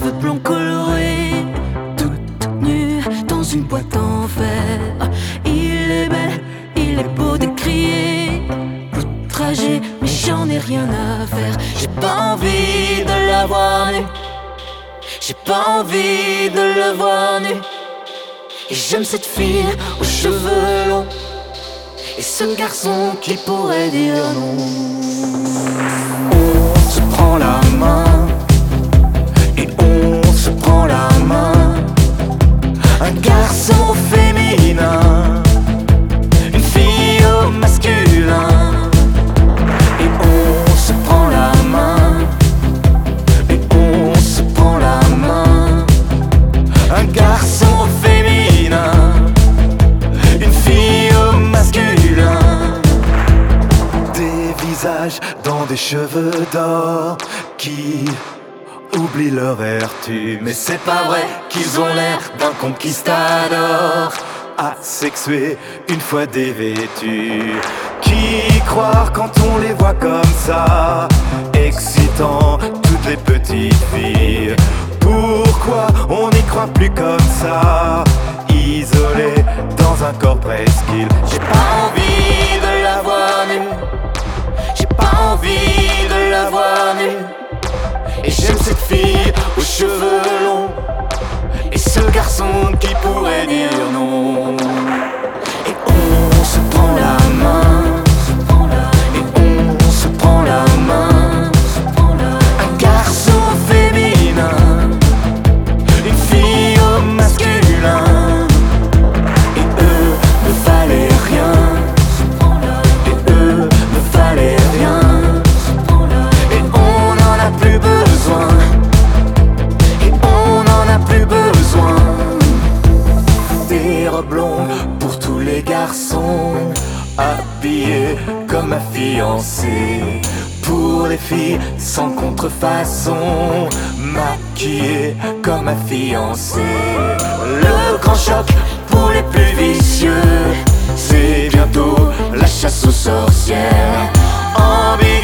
cheveux blonds colorés, toute nue dans une boîte en fer. Il est belle, il est beau de crier, outragé, mais j'en ai rien à faire. J'ai pas envie de la voir nue, j'ai pas envie de le voir nu. Et j'aime cette fille aux cheveux longs et ce garçon qui pourrait dire non. On se prend la main et on se prend la main. Un garçon féminin, une fille au masculin. Et on se prend la main et on se prend la main. Un garçon féminin, une fille au masculin. Des visages dans des cheveux d'or qui oublient leur vertu. Mais c'est pas vrai qu'ils ont l'air d'un conquistador, asexué une fois dévêtus. Qui croire quand on les voit comme ça, excitant toutes les petites filles? Pourquoi on n'y croit plus comme ça, isolé dans un corps presqu'île? J'ai pas envie de la voir nue, j'ai pas envie de la voir nue. Et j'aime cette fille aux cheveux longs et ce garçon qui pourrait dire non. Et on se prend la main et on se prend la main. Un garçon féminin, une fille au masculin. Et eux ne valaient rien, et eux ne valaient rien. Et on n'en a plus besoin, et on n'en a plus besoin. Des robes longues pour tous les garçons, habillés comme ma fiancée. Pour les filles sans contrefaçon, maquillées comme ma fiancée. Le grand choc pour les plus vicieux, c'est bientôt la chasse aux sorcières.